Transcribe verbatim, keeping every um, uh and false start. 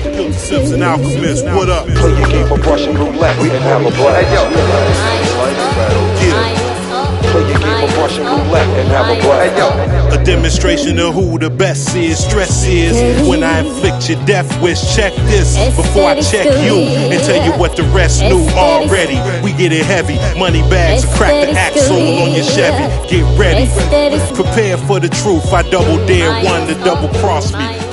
Guilty Sips and Alchemist, what up? Play your game of Russian roulette, we can have a blast. Hey, yo. Yeah. Play your game of Russian roulette and have a blast. Hey, yo. A demonstration of who the best is. Stress is when I inflict your death wish. Check this before I check you and tell you what the rest knew already. We get it heavy, money bags, crack the axle on your Chevy. Get ready, prepare for the truth. I double dare one to double cross me.